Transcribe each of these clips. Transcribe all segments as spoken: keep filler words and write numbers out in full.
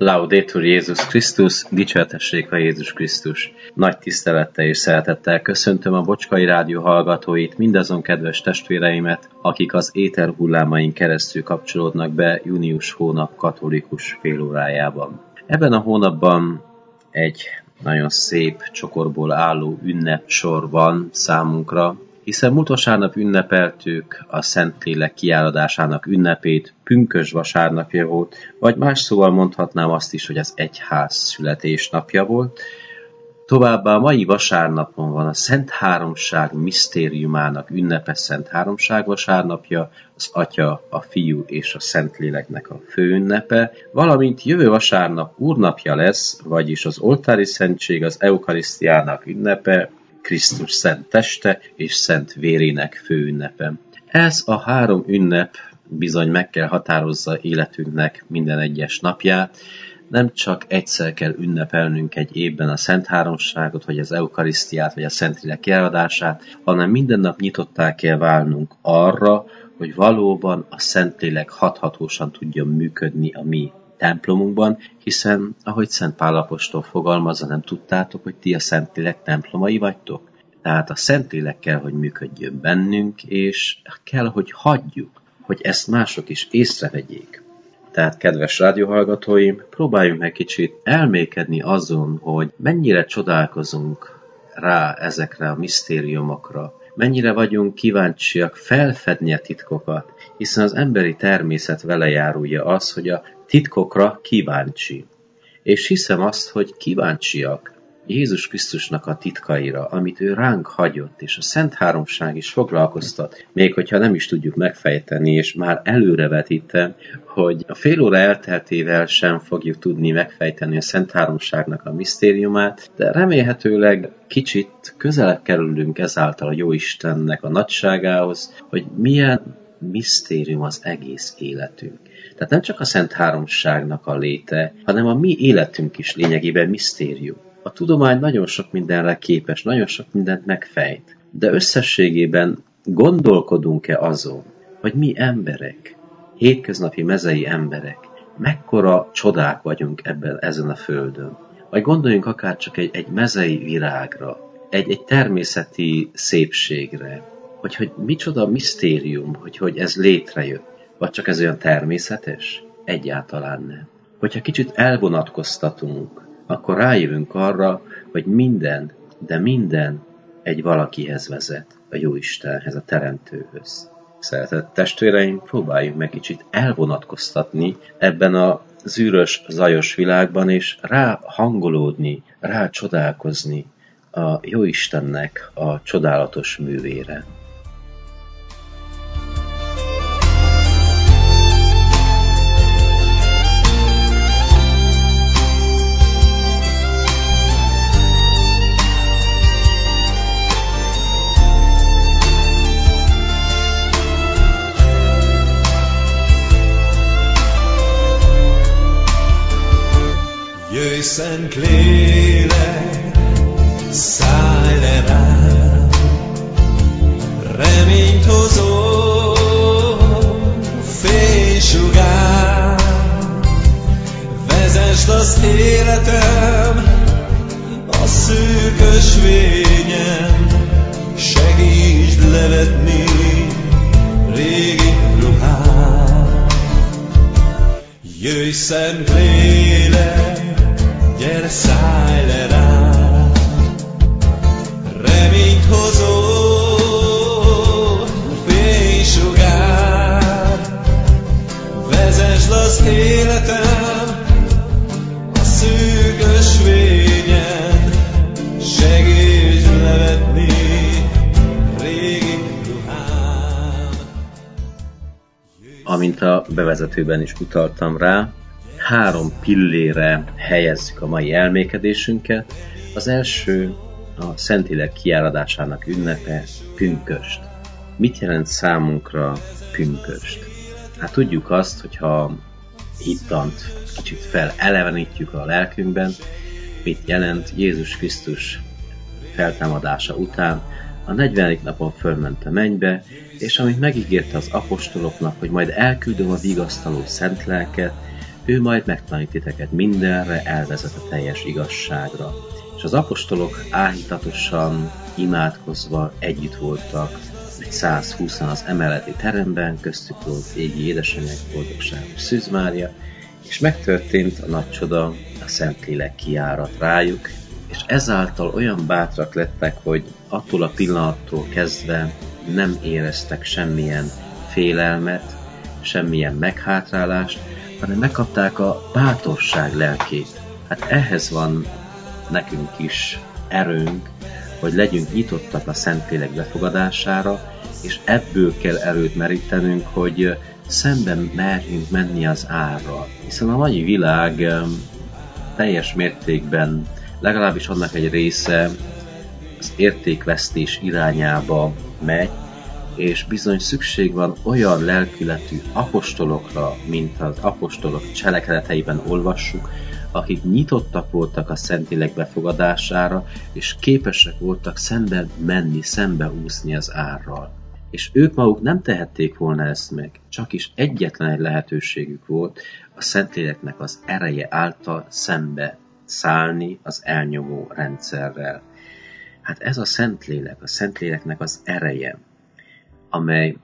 Laudetur Jézus Krisztus, dicsértessék a Jézus Krisztus. Nagy tisztelettel és szeretettel köszöntöm a Bocskai Rádió hallgatóit, mindazon kedves testvéreimet, akik az éter hullámain keresztül kapcsolódnak be június hónap katolikus félórájában. Ebben a hónapban egy nagyon szép csokorból álló ünnepsor van számunkra, hiszen múlt vasárnap ünnepeltük a Szentlélek kiáradásának ünnepét, pünkösd vasárnapja volt, vagy más szóval mondhatnám azt is, hogy az egyház születésnapja volt. Továbbá a mai vasárnapon van a Szent Háromság misztériumának ünnepe, Szent Háromság vasárnapja, az Atya, a Fiú és a Szentléleknek a főünnepe, valamint jövő vasárnap úrnapja lesz, vagyis az oltári szentség, az eukarisztiának ünnepe, Krisztus szent teste és szent vérének főünnepe. Ez a három ünnep bizony meg kell határozza életünknek minden egyes napját. Nem csak egyszer kell ünnepelnünk egy évben a Szent Háromságot, vagy az eukarisztiát, vagy a Szentlélek kiáradását, hanem minden nap nyitottá kell válnunk arra, hogy valóban a Szentlélek hathatósan tudjon működni a mi templomunkban, hiszen, ahogy Szent Pál apostol fogalmazza, nem tudtátok, hogy ti a Szentlélek templomai vagytok? Tehát a Szentlélek kell, hogy működjön bennünk, és kell, hogy hagyjuk, hogy ezt mások is észrevegyék. Tehát, kedves rádióhallgatóim, próbáljunk meg kicsit elmékedni azon, hogy mennyire csodálkozunk rá ezekre a misztériumokra, mennyire vagyunk kíváncsiak felfedni a titkokat, hiszen az emberi természet velejárója az, hogy a titkokra kíváncsi. És hiszem azt, hogy kíváncsiak Jézus Krisztusnak a titkaira, amit ő ránk hagyott, és a Szent Háromság is foglalkoztat, még hogyha nem is tudjuk megfejteni, és már előrevetítem, hogy a fél óra elteltével sem fogjuk tudni megfejteni a Szent Háromságnak a misztériumát, de remélhetőleg kicsit közelebb kerülünk ezáltal a Jóistennek a nagyságához, hogy milyen misztérium az egész életünk. Tehát nem csak a Szent Háromságnak a léte, hanem a mi életünk is lényegében misztérium. A tudomány nagyon sok mindenre képes, nagyon sok mindent megfejt, de összességében gondolkodunk-e azon, hogy mi emberek, hétköznapi mezei emberek, mekkora csodák vagyunk ebben ezen a földön. Vagy gondoljunk akár csak egy, egy mezei virágra, egy, egy természeti szépségre, hogy, hogy micsoda misztérium, hogy, hogy ez létrejött. Vagy csak ez olyan természetes? Egyáltalán nem. Hogyha kicsit elvonatkoztatunk, akkor rájövünk arra, hogy minden, de minden egy valakihez vezet, a Jóistenhez, a Teremtőhöz. Szeretett testvéreim, próbáljunk meg kicsit elvonatkoztatni ebben a zűrös, zajos világban, és rá hangolódni, rá csodálkozni a Jóistennek a csodálatos művére. Jöjj, Szent Lélek, szállj le rám, reményt hozó fénysugár, vezesd az életem a szűk ösvényen, segítsd levetni régi ruhám. Jöjj, Szent Lélek, gyere, szállj le rám, reményt hozó fénysugár, vezesd az életem a szűk ösvényen, segítsd levetni régi ruhám. Amint a bevezetőben is utaltam rá, három pillére helyezzük a mai elmékedésünket. Az első a Szentlélek kiáradásának ünnepe, pünkösd. Mit jelent számunkra pünkösd? Hát tudjuk azt, hogyha hittant kicsit felelevenítjük a lelkünkben, mit jelent Jézus Krisztus feltámadása után, a negyvenedik napon fölment a mennybe, és amit megígérte az apostoloknak, hogy majd elküldöm a vigasztaló szent lelket, ő majd megtanít titeket mindenre, elvezet a teljes igazságra. És az apostolok áhítatosan, imádkozva együtt voltak, egy százhúszan az emeleti teremben, köztük volt égi édesanyag, boldogságos Szűz Mária, és megtörtént a nagy csoda, a Szentlélek kiárat rájuk, és ezáltal olyan bátrak lettek, hogy attól a pillanattól kezdve nem éreztek semmilyen félelmet, semmilyen meghátrálást, hanem megkapták a bátorság lelkét. Hát ehhez van nekünk is erőnk, hogy legyünk nyitottak a Szentlélek befogadására, és ebből kell erőt merítenünk, hogy szemben merjünk menni az árral. Hiszen a mai világ teljes mértékben, legalábbis annak egy része az értékvesztés irányába megy, és bizony szükség van olyan lelkületű apostolokra, mint az apostolok cselekedeteiben olvassuk, akik nyitottak voltak a Szentlélek befogadására, és képesek voltak szemben menni, szembeúszni az árral. És ők maguk nem tehették volna ezt meg, csak is egyetlen egy lehetőségük volt, a Szentléleknek az ereje által szembe szállni az elnyomó rendszerrel. Hát ez a Szentlélek, a Szentléleknek az ereje, amely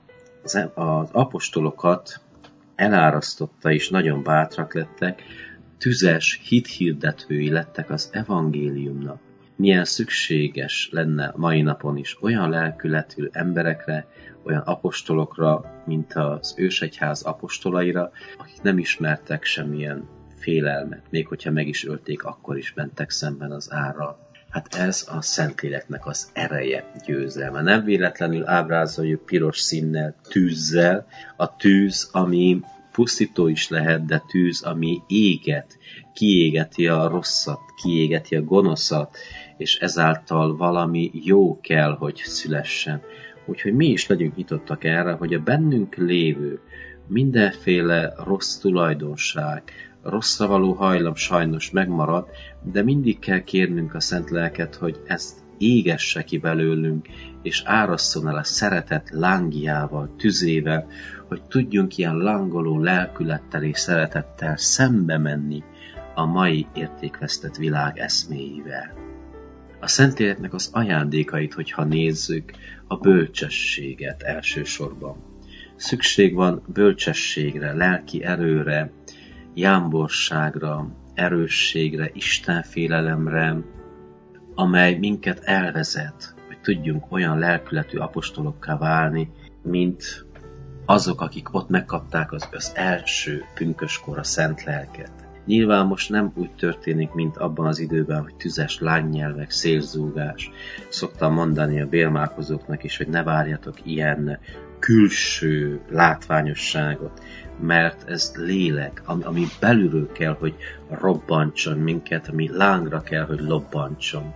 az apostolokat elárasztotta, és nagyon bátrak lettek, tüzes hithirdetői lettek az evangéliumnak. Milyen szükséges lenne mai napon is olyan lelkületű emberekre, olyan apostolokra, mint az ősegyház apostolaira, akik nem ismertek semmilyen félelmet, még hogyha meg is ölték, akkor is mentek szemben az árral. Hát ez a Szentléleknek az ereje, győzelme. Nem véletlenül ábrázoljuk piros színnel, tűzzel, a tűz, ami pusztító is lehet, de tűz, ami éget, kiégeti a rosszat, kiégeti a gonoszat, és ezáltal valami jó kell, hogy szülessen. Úgyhogy mi is legyünk nyitottak erre, hogy a bennünk lévő mindenféle rossz tulajdonság, rosszra való hajlam sajnos megmarad, de mindig kell kérnünk a Szent Lelket, hogy ezt égesse ki belőlünk, és árasszon el a szeretet lángjával, tüzével, hogy tudjunk ilyen lángoló lelkülettel és szeretettel szembe menni a mai értékvesztett világ eszméivel. A Szentléleknek az ajándékait, hogyha nézzük, a bölcsességet elsősorban. Szükség van bölcsességre, lelki erőre, jámborságra, erősségre, istenfélelemre, amely minket elvezet, hogy tudjunk olyan lelkületű apostolokká válni, mint azok, akik ott megkapták az, az első pünköskor a Szent Lelket. Nyilván most nem úgy történik, mint abban az időben, hogy tüzes lánynyelvek, szélzúgás. Szoktam mondani a bélmálkozóknak is, hogy ne várjatok ilyen külső látványosságot, mert ez lélek, ami, ami belülről kell, hogy robbantson minket, ami lángra kell, hogy lobbantson.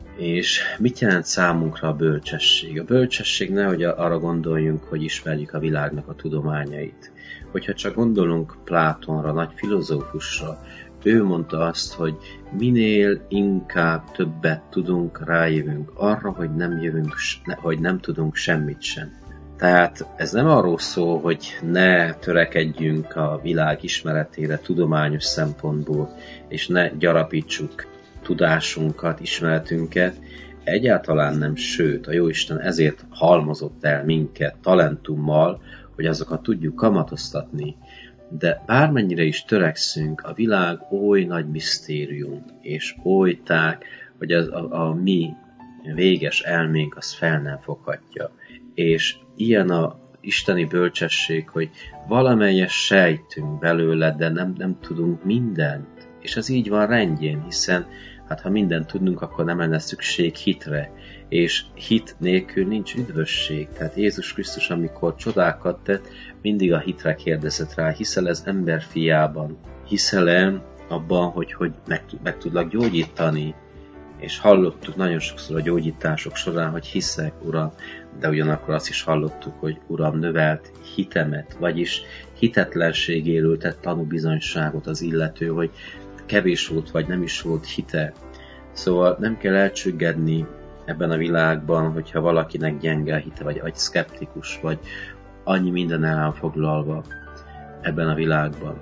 És mit jelent számunkra a bölcsesség? A bölcsesség nehogy arra gondoljunk, hogy ismerjük a világnak a tudományait. Hogyha csak gondolunk Plátonra, nagy filozófusra, ő mondta azt, hogy minél inkább többet tudunk, rájövünk arra, hogy nem, jövünk, hogy nem tudunk semmit sem. Tehát ez nem arról szól, hogy ne törekedjünk a világ ismeretére tudományos szempontból, és ne gyarapítsuk tudásunkat, ismeretünket, egyáltalán nem, sőt, a Jóisten ezért halmozott el minket talentummal, hogy azokat tudjuk kamatoztatni. De bármennyire is törekszünk, a világ oly nagy misztérium, és oly tág, hogy az, a, a mi véges elménk az fel nem foghatja. És ilyen a isteni bölcsesség, hogy valamelyes sejtünk belőle, de nem, nem tudunk mindent. És ez így van rendjén, hiszen hát ha mindent tudnunk, akkor nem lenne szükség hitre. És hit nélkül nincs üdvösség. Tehát Jézus Krisztus, amikor csodákat tett, mindig a hitre kérdezett rá, hiszel ez ember fiában? Hiszel-e abban, hogy, hogy meg, meg tudlak gyógyítani? És hallottuk nagyon sokszor a gyógyítások során, hogy hiszek, Uram, de ugyanakkor azt is hallottuk, hogy Uram, növelt hitemet, vagyis hitetlenségéről tett tanúbizonyságot az illető, hogy kevés volt, vagy nem is volt hite. Szóval nem kell elcsüggedni ebben a világban, hogyha valakinek gyenge a hite, vagy, vagy szkeptikus, vagy annyi minden el foglalva ebben a világban.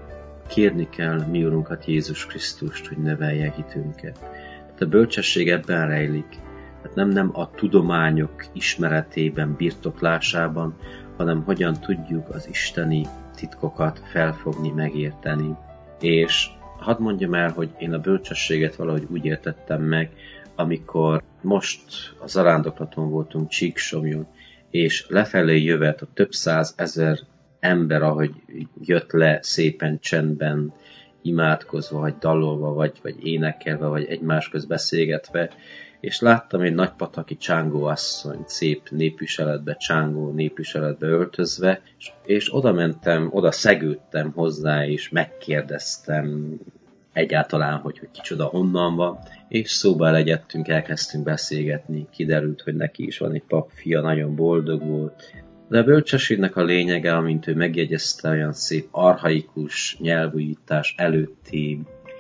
kérni kell mi Urunkat, Jézus Krisztust, hogy növelje hitünket. Tehát a bölcsesség ebben rejlik. Tehát nem, nem a tudományok ismeretében, birtoklásában, hanem hogyan tudjuk az isteni titkokat felfogni, megérteni. És hadd mondjam el, hogy én a bölcsességet valahogy úgy értettem meg, amikor most a zarándoklaton voltunk Csíksomjon, és lefelé jövet a több száz ezer ember, ahogy jött le szépen csendben, imádkozva, vagy dalolva, vagy, vagy énekelve, vagy egymás közt beszélgetve, és láttam egy nagypataki csángó asszony, szép népviseletbe, csángó népviseletbe öltözve, és, és oda mentem, oda szegődtem hozzá, és megkérdeztem egyáltalán, hogy, hogy kicsoda honnan van, és szóba legyettünk, elkezdtünk beszélgetni, kiderült, hogy neki is van egy papfia, nagyon boldog volt. De a bölcsességnek a lényege, amint ő megjegyezte, olyan szép archaikus nyelvújítás előtti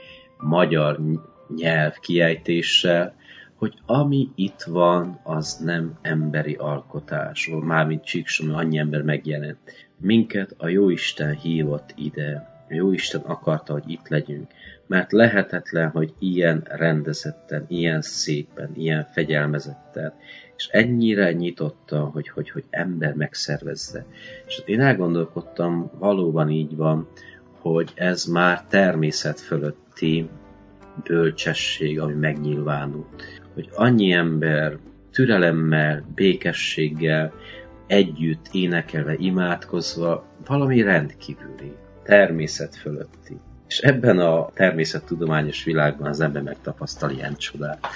magyar nyelv kiejtéssel, hogy ami itt van, az nem emberi alkotás, mármint Csíksomon annyi ember megjelent. Minket a Jóisten hívott ide, a Jóisten akarta, hogy itt legyünk, mert lehetetlen, hogy ilyen rendezetten, ilyen szépen, ilyen fegyelmezetten, és ennyire nyitotta, hogy, hogy, hogy ember megszervezze. És én elgondolkodtam, valóban így van, hogy ez már természet fölötti bölcsesség, ami megnyilvánult. Hogy annyi ember türelemmel, békességgel, együtt énekelve, imádkozva, valami rendkívüli, természet fölötti. És ebben a természettudományos világban az ember megtapasztal ilyen csodát.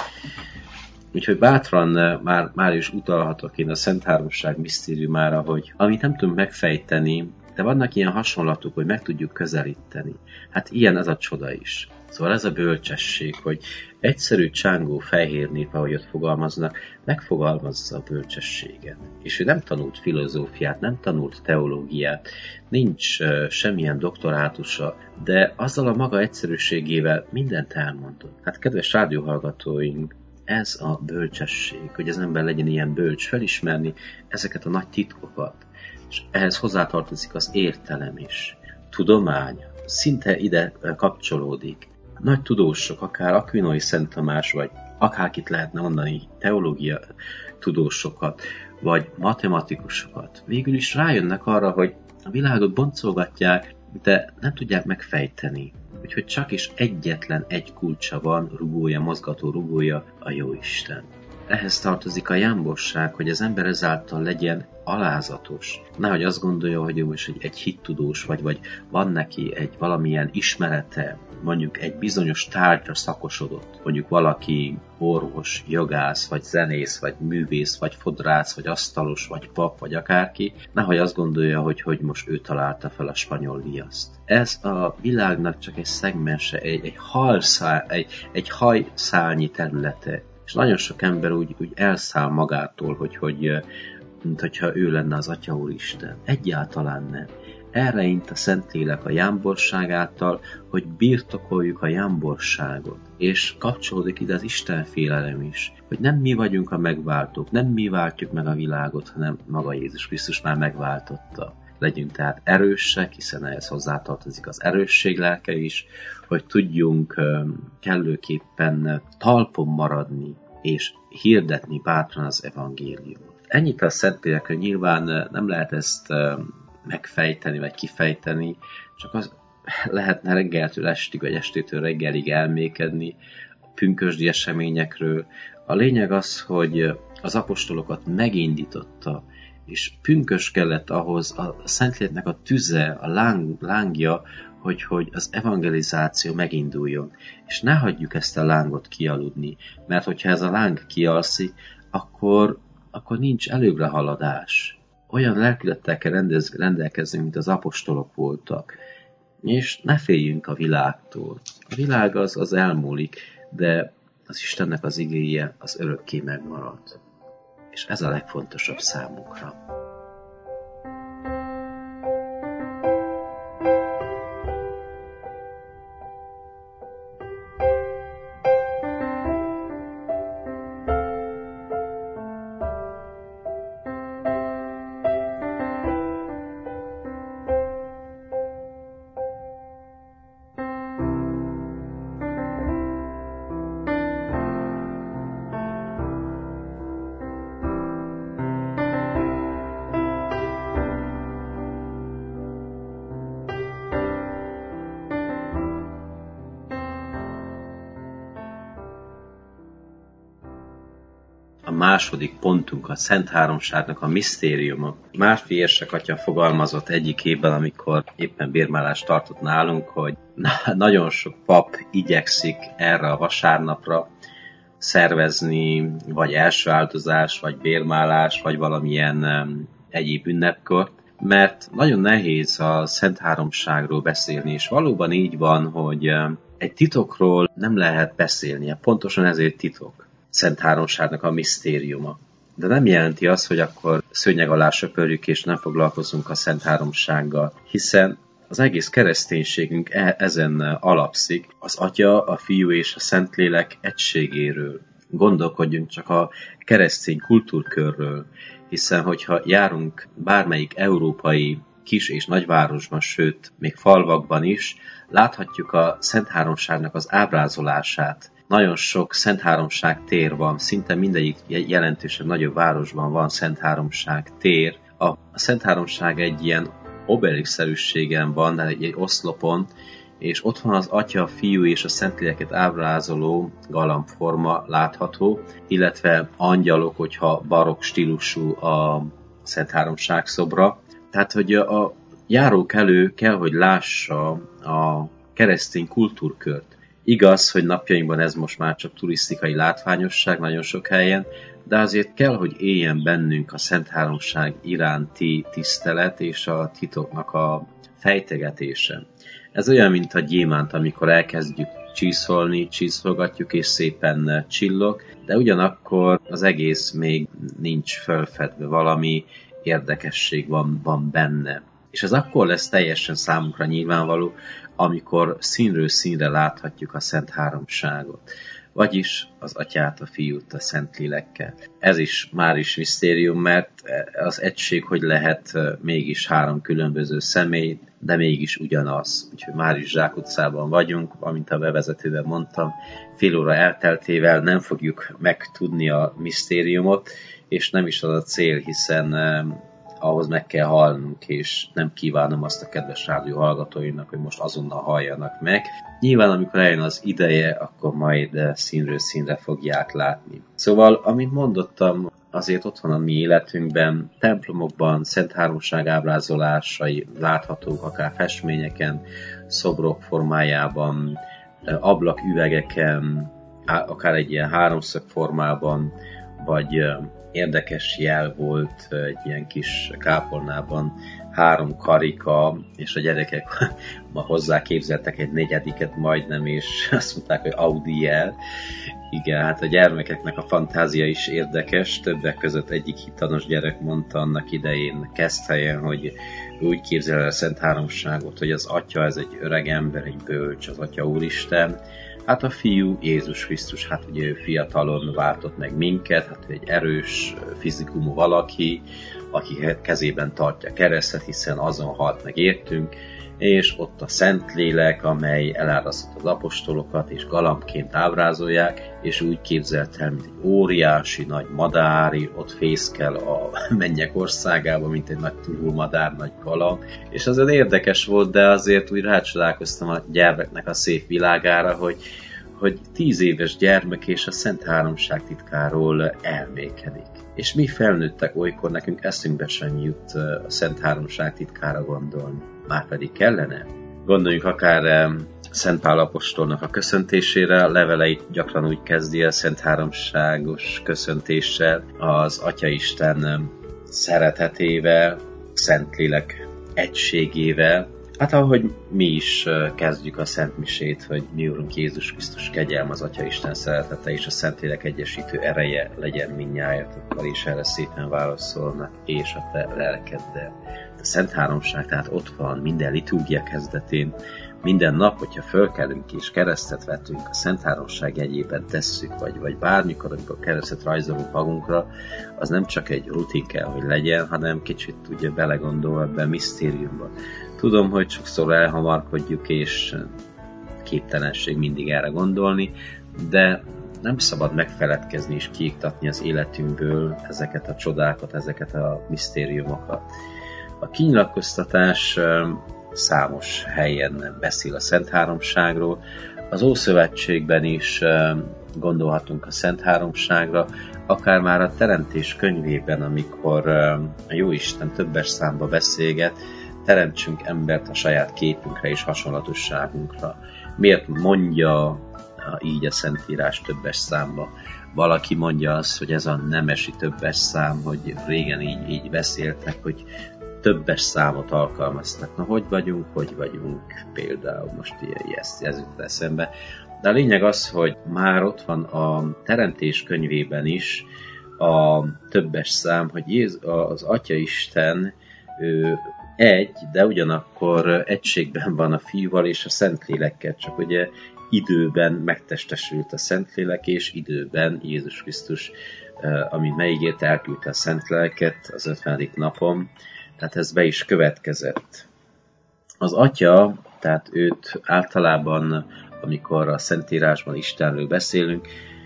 Úgyhogy bátran már, már is utalhatok én a Szent Háromság misztériumára, hogy amit nem tudunk megfejteni, de vannak ilyen hasonlatok, hogy meg tudjuk közelíteni. Hát ilyen ez a csoda is. Szóval ez a bölcsesség, hogy egyszerű csángó fehér nép, ahogy ott fogalmaznak, megfogalmazza a bölcsességet. És ő nem tanult filozófiát, nem tanult teológiát, nincs uh, semmilyen doktorátusa, de azzal a maga egyszerűségével mindent elmondott. Hát kedves rádióhallgatóink, ez a bölcsesség, hogy az ember legyen ilyen bölcs, felismerni ezeket a nagy titkokat. És ehhez hozzátartozik az értelem is. Tudomány szinte ide kapcsolódik. Nagy tudósok, akár Aquinnai Szent Tamás, vagy akárkit lehetne mondani, teológia tudósokat, vagy matematikusokat, végül is rájönnek arra, hogy a világot boncolgatják, de nem tudják megfejteni. Úgyhogy csak is egyetlen egy kulcsa van, rugója, mozgató rugója, a Jóisten. Ehhez tartozik a jámbosság, hogy az ember ezáltal legyen alázatos. Nehogy azt gondolja, hogy ő most egy, egy hittudós, vagy, vagy van neki egy valamilyen ismerete, mondjuk egy bizonyos tárgyra szakosodott, mondjuk valaki orvos, jogász, vagy zenész, vagy művész, vagy fodrász, vagy asztalos, vagy pap, vagy akárki, nehogy azt gondolja, hogy, hogy most ő találta fel a spanyol viaszt. Ez a világnak csak egy szegmense, egy, egy, halszál, egy, egy hajszálnyi területe, és nagyon sok ember úgy, úgy elszáll magától, hogy, hogy mint hogyha ő lenne az Atya Úristen. Egyáltalán nem. Erre int a Szentlélek a jámborság által, hogy birtokoljuk a jámborságot. És kapcsolódik ide az Istenfélelem is, hogy nem mi vagyunk a megváltók, nem mi váltjuk meg a világot, hanem maga Jézus Krisztus már megváltotta. Legyünk tehát erősek, hiszen ehhez hozzátartozik az erősség lelke is, hogy tudjunk kellőképpen talpon maradni, és hirdetni bátran az evangéliumot. Ennyit a Szentlélekről, nyilván nem lehet ezt megfejteni, vagy kifejteni, csak az lehetne reggeltől estig, vagy estétől reggelig elmékedni a pünkösdi eseményekről. A lényeg az, hogy az apostolokat megindította, és pünkös kellett ahhoz a Szentléleknek a tüze, a láng, lángja, hogy, hogy az evangelizáció meginduljon. És ne hagyjuk ezt a lángot kialudni, mert hogyha ez a láng kialszik, akkor, akkor nincs előbbre haladás. Olyan lelkülettel kell rendelkezni, mint az apostolok voltak. És ne féljünk a világtól. A világ az, az elmúlik, de az Istennek az igéje az örökké megmarad. És ez a legfontosabb számunkra. második pontunk a Szent Háromságnak a misztériuma. Márfi érsek atya fogalmazott egyik évben, amikor éppen bérmálást tartott nálunk, hogy nagyon sok pap igyekszik erre a vasárnapra szervezni, vagy első áldozás, vagy bérmálás, vagy valamilyen egyéb ünnepkört, mert nagyon nehéz a Szent Háromságról beszélni, és valóban így van, hogy egy titokról nem lehet beszélnie, pontosan ezért titok. Szent Háromságnak a misztériuma. De nem jelenti azt, hogy akkor szőnyeg alá söpörjük és nem foglalkozunk a Szent Háromsággal, hiszen az egész kereszténységünk e- ezen alapszik, az Atya, a Fiú és a Szentlélek egységéről. Gondolkodjunk csak a keresztény kultúrkörről, hiszen hogyha járunk bármelyik európai kis és nagyvárosban, sőt, még falvakban is, láthatjuk a Szent Háromságnak az ábrázolását. Nagyon sok Szent Háromság tér van, szinte mindegyik jelentősebb nagyobb városban van Szent Háromság tér. A Szent Háromság egy ilyen obelix-szerűségen van, egy, egy oszlopon, és ott van az Atya, a Fiú és a Szentléleket ábrázoló galambforma látható, illetve angyalok, hogyha barokk stílusú a Szent Háromság szobra. Tehát, hogy a járókelő kell, hogy lássa a keresztény kultúrkört. Igaz, hogy napjainkban ez most már csak turisztikai látványosság nagyon sok helyen, de azért kell, hogy éljen bennünk a Szent Háromság iránti tisztelet és a titoknak a fejtegetése. Ez olyan, mint a gyémánt, amikor elkezdjük csiszolni, csiszolgatjuk és szépen csillog, de ugyanakkor az egész még nincs fölfedve, valami érdekesség van, van benne. És ez akkor lesz teljesen számunkra nyilvánvaló, amikor színről színre láthatjuk a Szent Háromságot, vagyis az Atyát, a Fiút, a Szentlélekkel. Ez is már is misztérium, mert az egység hogy lehet mégis három különböző személy, de mégis ugyanaz. Úgyhogy már is zsákutcában vagyunk, amint a bevezetőben mondtam, fél óra elteltével nem fogjuk megtudni a misztériumot, és nem is az a cél, hiszen ahhoz meg kell halnunk, és nem kívánom azt a kedves rádió hallgatóinak, hogy most azonnal halljanak meg. Nyilván, amikor eljön az ideje, akkor majd színről színre fogják látni. Szóval, amint mondottam, azért ott van a mi életünkben, templomokban, Szent Háromság ábrázolásai láthatók, akár festményeken, szobrok formájában, ablaküvegeken, akár egy ilyen háromszög formában, vagy érdekes jel volt egy ilyen kis kápolnában, három karika, és a gyerekek ma hozzá képzeltek egy negyediket majdnem, és azt mondták, hogy Audi jel. Igen, hát a gyermekeknek a fantázia is érdekes, többek között egyik hitanos gyerek mondta annak idején Keszthelyen, hogy úgy képzel el a Szent Háromságot, hogy az Atya, ez egy öreg ember, egy bölcs, az Atya Úristen, hát a Fiú, Jézus Krisztus, hát ugye ő fiatalon váltott meg minket, hát ő egy erős fizikumú valaki, aki kezében tartja keresztet, hiszen azon halt meg értünk, és ott a Szentlélek, amely elárasztott az apostolokat, és galambként ábrázolják, és úgy képzelt el, mint egy óriási nagy madár, ott fészkel a mennyek országába, mint egy nagy turulmadár, nagy galamb, és azért érdekes volt, de azért úgy rácsodálkoztam a gyermeknek a szép világára, hogy hogy tíz éves gyermek és a Szent Háromság titkáról elmékedik. És mi felnőttek olykor nekünk eszünkbe sem jut a Szent Háromság titkára gondolni. Márpedig kellene? Gondoljunk akár Szent Pál apostolnak a köszöntésére, a leveleit gyakran úgy kezdi a Szent Háromságos köszöntéssel, az Atyaisten szeretetével, Szentlélek egységével. Hát ahogy mi is kezdjük a Szent Misét, hogy mi Urunk Jézus Krisztus kegyelme, az Atyaisten szeretete és a Szentlélek egyesítő ereje legyen mindnyájatokkal, és erre szépen válaszolnak, és a te lelkeddel. A Szent Háromság tehát ott van minden liturgia kezdetén, minden nap, hogyha fölkelünk és keresztet vetünk, a Szent Háromság jegyében tesszük, vagy, vagy bármikor, amikor keresztet rajzolunk magunkra, az nem csak egy rutin kell, hogy legyen, hanem kicsit ugye belegondol ebben misztériumban. Tudom, hogy sokszor elhamarkodjuk, és képtelenség mindig erre gondolni, de nem szabad megfeledkezni és kiiktatni az életünkből ezeket a csodákat, ezeket a misztériumokat. A kinyilatkoztatás számos helyen beszél a Szent Háromságról, Az Ószövetségben is gondolhatunk a Szent Háromságra, akár már a Teremtés könyvében, amikor a Jóisten többes számba beszélget, teremtsünk embert a saját képünkre és hasonlatosságunkra. Miért mondja így a Szentírás többes számba? Valaki mondja azt, hogy ez a nemesi többes szám, hogy régen így, így beszéltek, hogy többes számot alkalmaznak. Na, hogy vagyunk, hogy vagyunk például, most ilyen ez, ez jut eszembe. De a lényeg az, hogy már ott van a Teremtés könyvében is a többes szám, hogy Jézus, az Atya Isten ő egy, de ugyanakkor egységben van a Fiúval és a Szentlélekkel, csak ugye időben megtestesült a Szentlélek, és időben Jézus Krisztus, amit megígért, elküldte a Szentléleket az ötvenedik napon, tehát ez be is következett. Az Atya, tehát őt általában, amikor a Szentírásban Istenről beszélünk,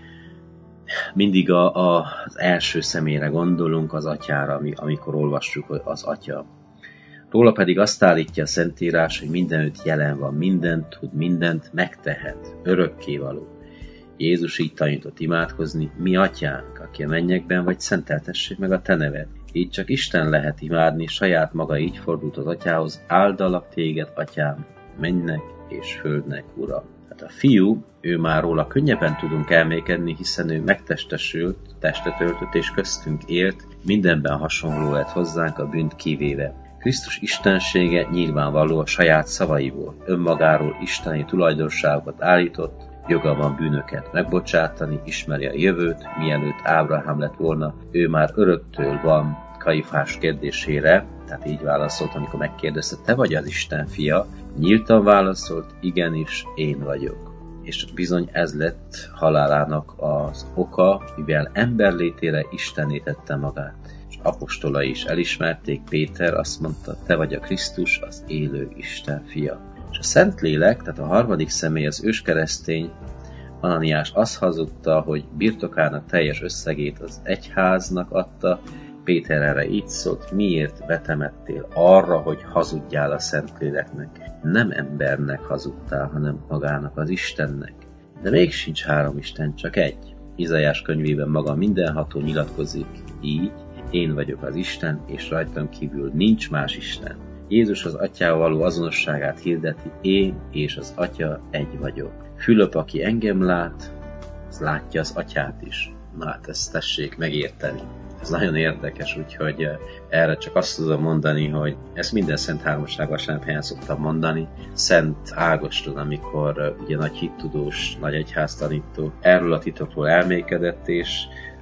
mindig a, a, az első személyre gondolunk, az Atyára, amikor olvassuk, hogy az Atya. Róla pedig azt állítja a Szentírás, hogy mindenütt jelen van, mindent tud, mindent megtehet, örökkévaló. Jézus így tanított imádkozni: mi Atyánk, aki a mennyekben vagy, szenteltessék meg a te neved. Így csak Isten lehet imádni, saját maga így fordult az Atyához: áldalak téged, Atyám, mennek és földnek Ura. Hát a Fiú, ő már róla könnyebben tudunk elmékedni, hiszen ő megtestesült, testet öltött és köztünk élt, mindenben hasonló lett hozzánk, a bűnt kivéve. Krisztus istensége nyilvánvaló a saját szavaiból, önmagáról isteni tulajdonságokat állított, joga van bűnöket megbocsátani, ismeri a jövőt, mielőtt Ábrahám lett volna, ő már öröktől van. Kajfás kérdésére, tehát így válaszolt, amikor megkérdezte: te vagy az Isten fia? Nyíltan válaszolt: igenis, én vagyok. És bizony ez lett halálának az oka, mivel emberlétére Istenné tette magát. És apostolai is elismerték, Péter azt mondta: te vagy a Krisztus, az élő Isten fia. És a Szentlélek, tehát a harmadik személy, az őskeresztény Ananiás azt hazudta, hogy birtokának teljes összegét az egyháznak adta. Péter erre így szólt: miért vetemettél arra, hogy hazudjál a Szentléleknek? Nem embernek hazudtál, hanem magának, az Istennek. De még sincs három Isten, csak egy. Izaiás könyvében maga mindenható nyilatkozik így: én vagyok az Isten, és rajtam kívül nincs más Isten. Jézus az Atyával való azonosságát hirdeti: én és az Atya egy vagyok. Fülöp, aki engem lát, az látja az Atyát is. Na hát ezt tessék megérteni. Ez nagyon érdekes, úgyhogy erre csak azt tudom mondani, hogy ezt minden Szent Háromság vasárnap helyen szoktam mondani. Szent Ágoston, amikor ugye nagy hittudós, nagy egyháztanító erről a titokról elmékedett, és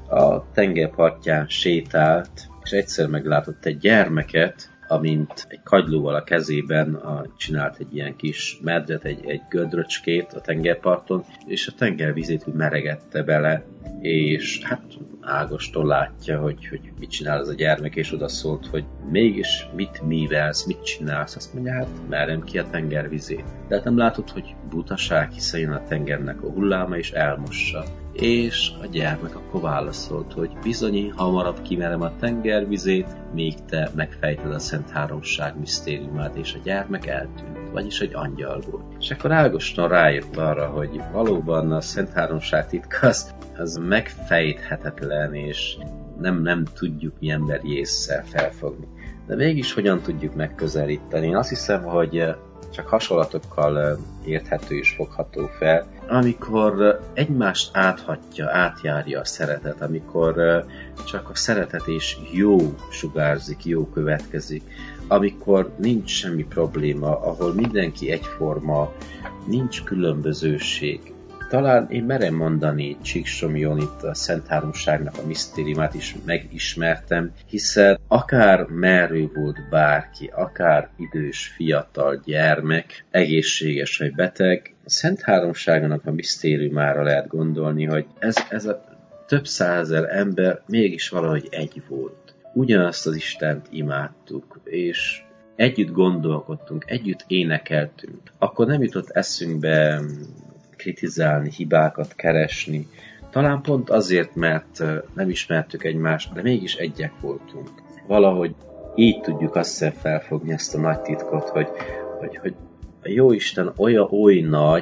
a tengerpartján sétált, és egyszer meglátott egy gyermeket, amint egy kagylóval a kezében a, csinált egy ilyen kis medret, egy, egy gödröcskét a tengerparton, és a tengervizét úgy meregette bele, és hát Ágoston látja, hogy, hogy mit csinál ez a gyermek, és oda szólt, hogy mégis mit művelsz, mit csinálsz? Azt mondja: hát merem ki a tengervizét. De hát nem látod, hogy butaság, hiszen jön a tengernek a hulláma, és elmossa. És a gyermek akkor válaszolt, hogy bizony, én hamarabb kimerem a tengervizét, míg te megfejted a Szent Háromság misztériumát, és a gyermek eltűnt, vagyis egy angyal volt. És akkor Ágoston rájött arra, hogy valóban a Szent Háromság titka az, az megfejthetetlen, és nem, nem tudjuk mi emberi ésszel felfogni. De mégis hogyan tudjuk megközelíteni? Én azt hiszem, hogy csak hasonlatokkal érthető és fogható fel, amikor egymást áthatja, átjárja a szeretet, amikor csak a szeretet és jó sugárzik, jó következik, amikor nincs semmi probléma, ahol mindenki egyforma, nincs különbözőség. Talán én merem mondani, Csíksomjon itt a Szent Háromságnak a misztériumát is megismertem, hiszen akár merő volt bárki, akár idős, fiatal, gyermek, egészséges vagy beteg, a Szent Háromságnak a misztériumára lehet gondolni, hogy ez, ez a több százezer ember mégis valahogy egy volt. Ugyanazt az Istent imádtuk, és együtt gondolkodtunk, együtt énekeltünk. Akkor nem jutott eszünkbe kritizálni, hibákat keresni. Talán pont azért, mert nem ismertük egymást, de mégis egyek voltunk. Valahogy így tudjuk azt hiszem felfogni ezt a nagy titkot, hogy, hogy, hogy a Jóisten olyan oly nagy,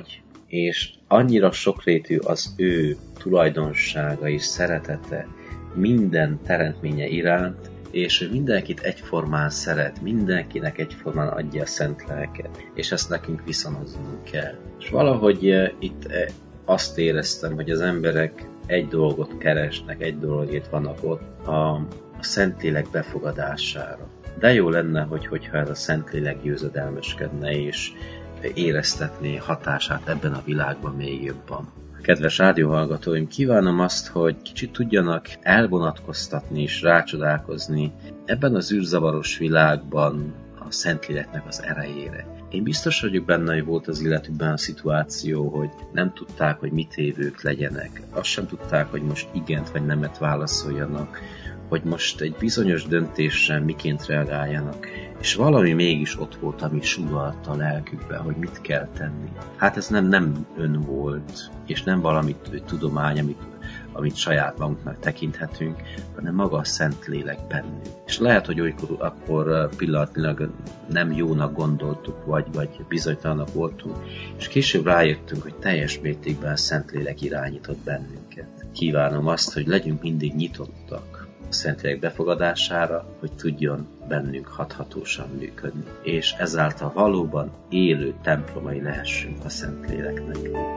és annyira sokrétű az ő tulajdonsága és szeretete minden teremtménye iránt, és ő mindenkit egyformán szeret, mindenkinek egyformán adja a szent lelket, és ezt nekünk viszonoznunk kell. És valahogy itt azt éreztem, hogy az emberek egy dolgot keresnek, egy dologért vannak ott, a, a Szentlélek befogadására. De jó lenne, hogy, hogyha ez a Szentlélek győzedelmeskedne, és éreztetné hatását ebben a világban még jobban. Kedves rádióhallgatóim, kívánom azt, hogy kicsit tudjanak elvonatkoztatni és rácsodálkozni ebben az űrzavaros világban a Szentléleknek az erejére. Én biztos vagyok benne, hogy volt az illetükben a szituáció, hogy nem tudták, hogy mit évők legyenek. Azt sem tudták, hogy most igent vagy nemet válaszoljanak, hogy most egy bizonyos döntésre miként reagáljanak. És valami mégis ott volt, ami sugalt a lelkükbe, hogy mit kell tenni. Hát ez nem, nem ön volt, és nem valami tudomány, amit, amit saját magunknak tekinthetünk, hanem maga a Szentlélek bennünk. És lehet, hogy olykor akkor pillanatnyilag nem jónak gondoltuk, vagy, vagy bizonytalanak voltunk, és később rájöttünk, hogy teljes mértékben a Szentlélek irányított bennünket. Kívánom azt, hogy legyünk mindig nyitottak a Szentlélek befogadására, hogy tudjon bennünk hathatósan működni, és ezáltal valóban élő templomai lehessünk a Szentléleknek.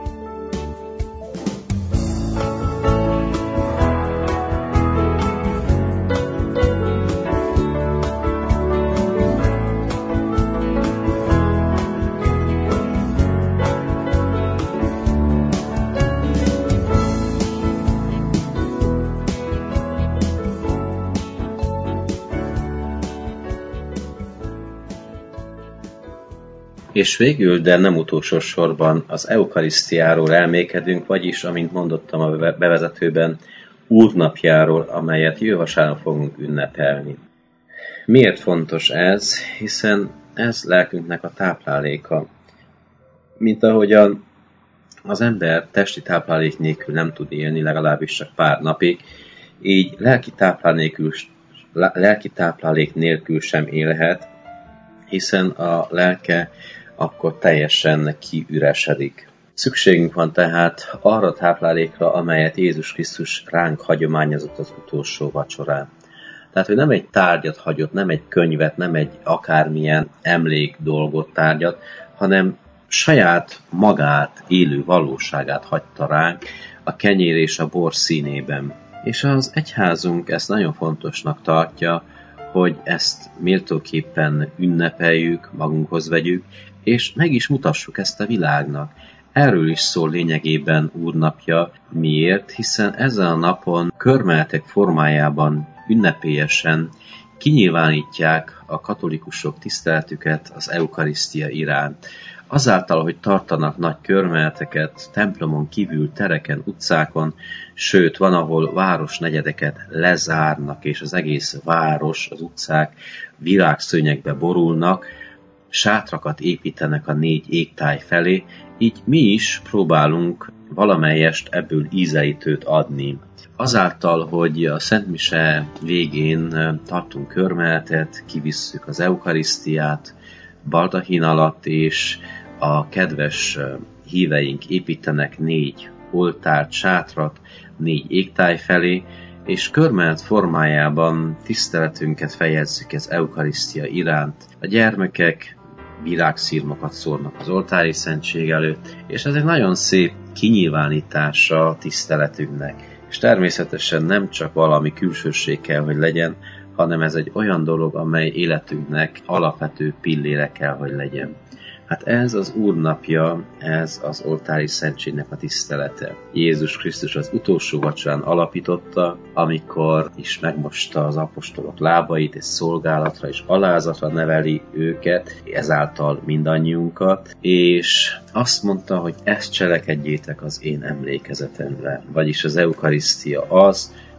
És végül, de nem utolsó sorban az eukarisztiáról elmékedünk, vagyis, amint mondottam a bevezetőben, úrnapjáról, amelyet jövő vasárnap fogunk ünnepelni. Miért fontos ez? Hiszen ez lelkünknek a tápláléka. Mint ahogyan az ember testi táplálék nélkül nem tud élni, legalábbis csak pár napig, így lelki táplálék nélkül, lelki táplálék nélkül sem élhet, hiszen a lelke akkor teljesen kiüresedik. Szükségünk van tehát arra a táplálékra, amelyet Jézus Krisztus ránk hagyományozott az utolsó vacsorán. Tehát, hogy nem egy tárgyat hagyott, nem egy könyvet, nem egy akármilyen emlék dolgot tárgyat, hanem saját magát, élő valóságát hagyta ránk a kenyér és a bor színében. És az egyházunk ezt nagyon fontosnak tartja, hogy ezt méltóképpen ünnepeljük, magunkhoz vegyük, és meg is mutassuk ezt a világnak. Erről is szól lényegében úrnapja. Miért? Hiszen ezen a napon körmeltek formájában ünnepélyesen kinyilvánítják a katolikusok tiszteletüket az eukarisztia iránt. Azáltal, hogy tartanak nagy körmelteket templomon kívül, tereken, utcákon, sőt, van, ahol városnegyedeket lezárnak, és az egész város, az utcák virágszőnyegbe borulnak, sátrakat építenek a négy égtáj felé, így mi is próbálunk valamelyest ebből ízelítőt adni. Azáltal, hogy a Szentmise végén tartunk körmeletet, kivisszük az eukarisztiát baldahin alatt, és a kedves híveink építenek négy oltárt, sátrat, négy égtáj felé, és körmelet formájában tiszteletünket fejezzük az eukarisztia iránt. A gyermekek virágszirmokat szórnak az oltári szentség előtt, és ez egy nagyon szép kinyilvánítása a tiszteletünknek. És természetesen nem csak valami külsőség kell, hogy legyen, hanem ez egy olyan dolog, amely életünknek alapvető pillére kell, hogy legyen. Hát ez az úrnapja, ez az oltári szentségnek a tisztelete. Jézus Krisztus az utolsó vacsorán alapította, amikor is megmosta az apostolok lábait, és szolgálatra és alázatra neveli őket, ezáltal mindannyiunkat, és azt mondta, hogy ezt cselekedjétek az én emlékezetemre. Vagyis az eukarisztia az,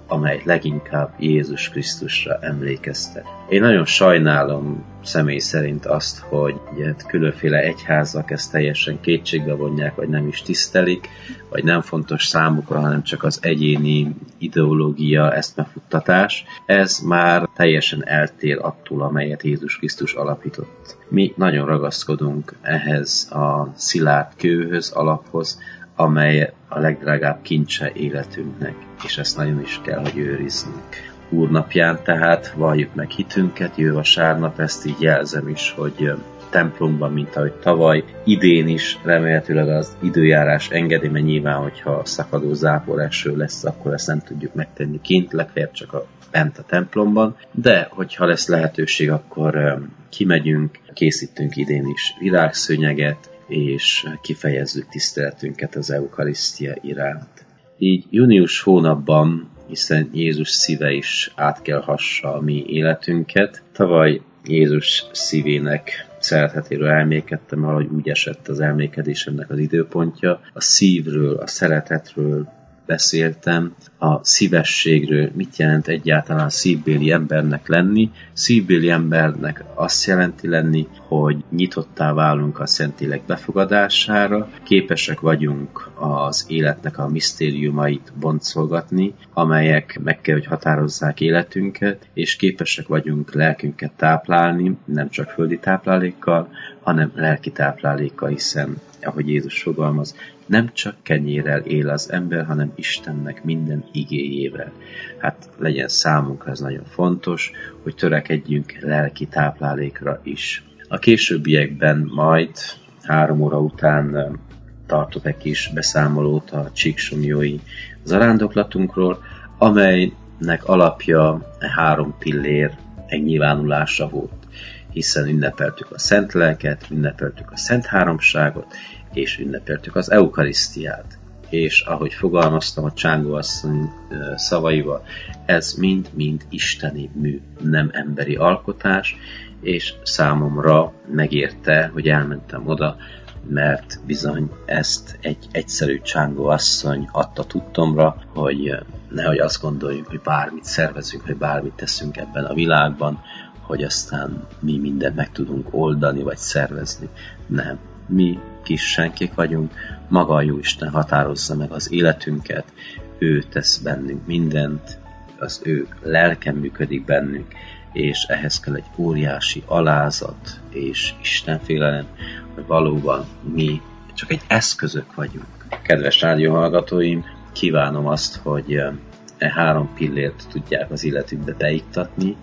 amely leginkább Jézus Krisztusra emlékeztet. Én nagyon sajnálom személy szerint azt, hogy különféle egyházak ezt teljesen kétségbe vonják, vagy nem is tisztelik, vagy nem fontos számukra, hanem csak az egyéni ideológia, eszmefuttatás. Ez már teljesen eltér attól, amelyet Jézus Krisztus alapított. Mi nagyon ragaszkodunk ehhez a szilárd kőhöz, alaphoz, amely a legdrágább kincse életünknek, és ezt nagyon is kell, hogy őriznünk. Úrnapján tehát valljuk meg hitünket, jövő vasárnap, ezt így jelzem is, hogy templomban, mint ahogy tavaly, idén is remélhetőleg az időjárás engedi, mert nyilván, hogyha szakadó záporáső lesz, akkor ezt nem tudjuk megtenni kint, legfeljebb csak a, bent a templomban, de hogyha lesz lehetőség, akkor kimegyünk, készítünk idén is virágszőnyeget, és kifejezzük tiszteletünket az eukarisztia iránt. Így június hónapban, hiszen Jézus szíve is át kell hassa a mi életünket. Tavaly Jézus szívének szeretetéről elmékedtem, valahogy úgy esett az elmékedésemnek az időpontja. A szívről, a szeretetről beszéltem, a szívességről, mit jelent egyáltalán szívbéli embernek lenni. Szívbéli embernek azt jelenti lenni, hogy nyitottá válunk a Szentlélek befogadására, képesek vagyunk az életnek a misztériumait boncolgatni, amelyek meg kell, hogy határozzák életünket, és képesek vagyunk lelkünket táplálni, nem csak földi táplálékkal, hanem lelki táplálékkal, hiszen, ahogy Jézus fogalmaz, nem csak kenyérrel él az ember, hanem Istennek minden igéjével. Hát legyen számunkra ez nagyon fontos, hogy törekedjünk lelki táplálékra is. A későbbiekben majd három óra után tartok egy kis beszámolót a csíksomlyói zarándoklatunkról, amelynek alapja három pillér megnyilvánulása volt, hiszen ünnepeltük a Szent Lelket, ünnepeltük a Szent Háromságot, és ünnepeltük az eukarisztiát. És ahogy fogalmaztam a Csángóasszony szavaival, ez mind-mind isteni mű, nem emberi alkotás, és számomra megérte, hogy elmentem oda, mert bizony ezt egy egyszerű Csángóasszony adta tudtomra, hogy nehogy azt gondoljuk, hogy bármit szervezünk, hogy bármit teszünk ebben a világban, hogy aztán mi mindent meg tudunk oldani, vagy szervezni. Nem. Mi kis senkék vagyunk, maga a Jóisten határozza meg az életünket, ő tesz bennünk mindent, az ő lelke működik bennünk, és ehhez kell egy óriási alázat és istenfélelem, hogy valóban mi csak egy eszközök vagyunk. Kedves rádióhallgatóim, kívánom azt, hogy e három pillért tudják az életükbe beiktatni,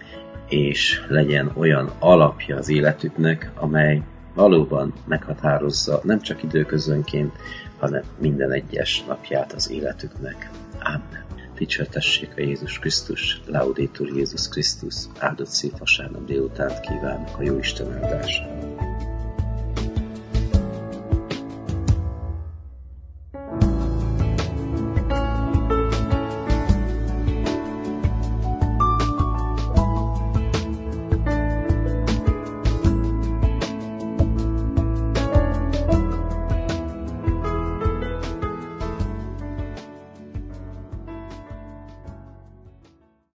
és legyen olyan alapja az életüknek, amely valóban meghatározza nem csak időközönként, hanem minden egyes napját az életüknek. Amen. Dicsértessék a Jézus Krisztus, Laudetur Jézus Krisztus, áldott szép vasárnap délutánt kívánok a Jóisten áldását.